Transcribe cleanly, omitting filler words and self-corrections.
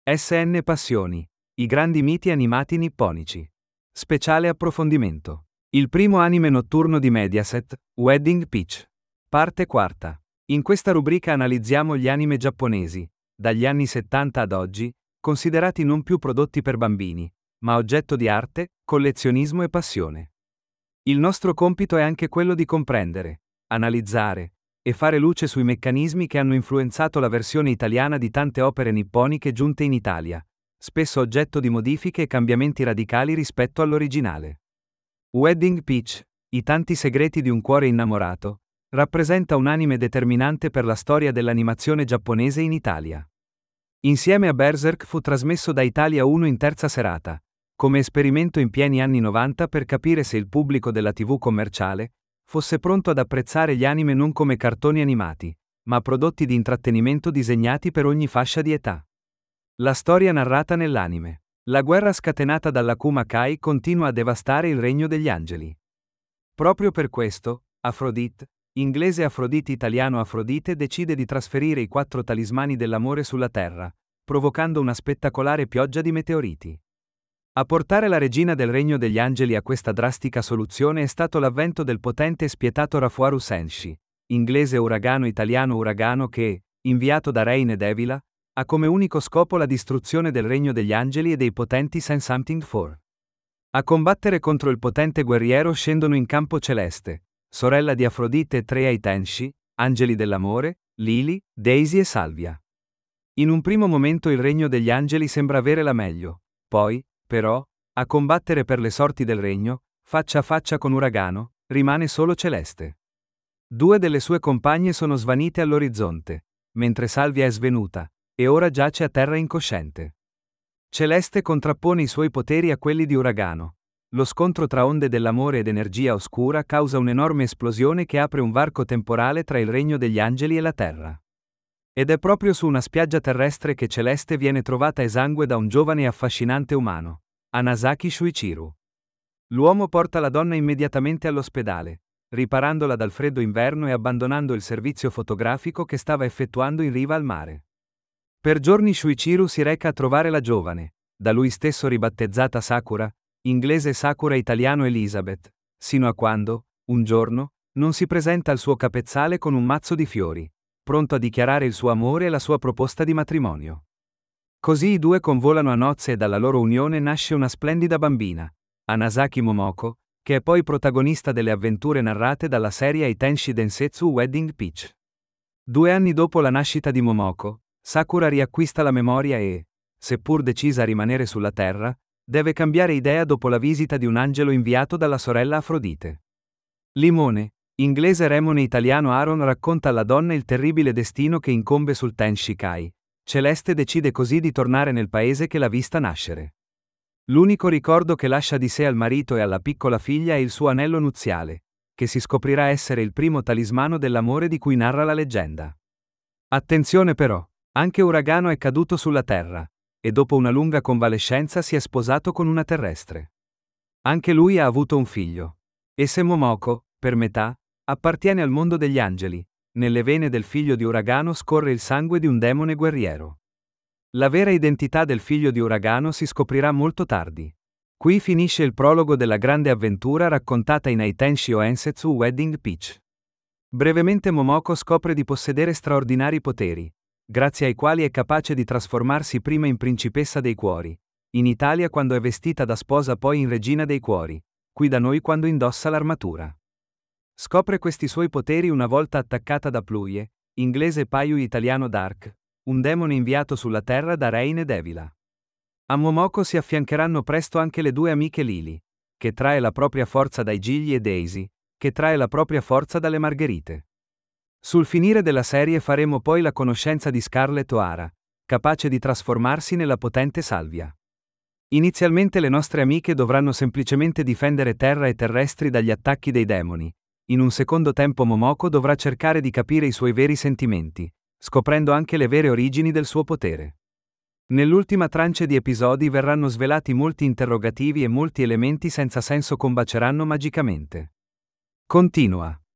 SN Passioni. I grandi miti animati nipponici. Speciale approfondimento. Il primo anime notturno di Mediaset, Wedding Peach. Parte quarta. In questa rubrica analizziamo gli anime giapponesi, dagli anni 70 ad oggi, considerati non più prodotti per bambini, ma oggetto di arte, collezionismo e passione. Il nostro compito è anche quello di comprendere, analizzare e fare luce sui meccanismi che hanno influenzato la versione italiana di tante opere nipponiche giunte in Italia, spesso oggetto di modifiche e cambiamenti radicali rispetto all'originale. Wedding Peach, i tanti segreti di un cuore innamorato, rappresenta un anime determinante per la storia dell'animazione giapponese in Italia. Insieme a Berserk fu trasmesso da Italia 1 in terza serata, come esperimento in pieni anni 90 per capire se il pubblico della TV commerciale fosse pronto ad apprezzare gli anime non come cartoni animati, ma prodotti di intrattenimento disegnati per ogni fascia di età. La storia narrata nell'anime. La guerra scatenata dall'Akuma Kai continua a devastare il regno degli angeli. Proprio per questo, Aphrodite, inglese Afrodite italiano Afrodite, decide di trasferire i 4 talismani dell'amore sulla Terra, provocando una spettacolare pioggia di meteoriti. A portare la regina del regno degli angeli a questa drastica soluzione è stato l'avvento del potente e spietato Rafuaru Senshi, inglese uragano italiano uragano che, inviato da Reine Devila, ha come unico scopo la distruzione del regno degli angeli e dei potenti Sen Something 4. A combattere contro il potente guerriero scendono in campo Celeste, sorella di Afrodite e 3 Aitenshi, angeli dell'amore, Lily, Daisy e Salvia. In un primo momento il regno degli angeli sembra avere la meglio, poi, però, a combattere per le sorti del regno, faccia a faccia con Uragano, rimane solo Celeste. 2 delle sue compagne sono svanite all'orizzonte, mentre Salvia è svenuta, e ora giace a terra incosciente. Celeste contrappone i suoi poteri a quelli di Uragano. Lo scontro tra onde dell'amore ed energia oscura causa un'enorme esplosione che apre un varco temporale tra il regno degli angeli e la terra. Ed è proprio su una spiaggia terrestre che Celeste viene trovata esangue da un giovane e affascinante umano, Anasaki Shuichiru. L'uomo porta la donna immediatamente all'ospedale, riparandola dal freddo inverno e abbandonando il servizio fotografico che stava effettuando in riva al mare. Per giorni Shuichiru si reca a trovare la giovane, da lui stesso ribattezzata Sakura, inglese Sakura italiano Elizabeth, sino a quando, un giorno, non si presenta al suo capezzale con un mazzo di fiori, pronto a dichiarare il suo amore e la sua proposta di matrimonio. Così i 2 convolano a nozze e dalla loro unione nasce una splendida bambina, Anasaki Momoko, che è poi protagonista delle avventure narrate dalla serie Aitenshi Densetsu Wedding Peach. 2 anni dopo la nascita di Momoko, Sakura riacquista la memoria e, seppur decisa a rimanere sulla Terra, deve cambiare idea dopo la visita di un angelo inviato dalla sorella Afrodite. Limone, inglese Remone italiano Aaron racconta alla donna il terribile destino che incombe sul Tenshi Kai. Celeste decide così di tornare nel paese che l'ha vista nascere. L'unico ricordo che lascia di sé al marito e alla piccola figlia è il suo anello nuziale, che si scoprirà essere il primo talismano dell'amore di cui narra la leggenda. Attenzione però, anche Uragano è caduto sulla Terra, e dopo una lunga convalescenza si è sposato con una terrestre. Anche lui ha avuto un figlio. E se Momoko, per metà, appartiene al mondo degli angeli, nelle vene del figlio di Uragano scorre il sangue di un demone guerriero. La vera identità del figlio di Uragano si scoprirà molto tardi. Qui finisce il prologo della grande avventura raccontata in Aitenshi Oensetsu Wedding Peach. Brevemente Momoko scopre di possedere straordinari poteri, grazie ai quali è capace di trasformarsi prima in principessa dei cuori, in Italia quando è vestita da sposa poi in regina dei cuori, qui da noi quando indossa l'armatura. Scopre questi suoi poteri una volta attaccata da Pluie, inglese Payu italiano Dark, un demone inviato sulla Terra da Reine Devila. A Momoko si affiancheranno presto anche le 2 amiche Lily, che trae la propria forza dai Gigli e Daisy, che trae la propria forza dalle Margherite. Sul finire della serie faremo poi la conoscenza di Scarlet O'Hara, capace di trasformarsi nella potente Salvia. Inizialmente le nostre amiche dovranno semplicemente difendere terra e terrestri dagli attacchi dei demoni. In un secondo tempo Momoko dovrà cercare di capire i suoi veri sentimenti, scoprendo anche le vere origini del suo potere. Nell'ultima tranche di episodi verranno svelati molti interrogativi e molti elementi senza senso combaceranno magicamente. Continua.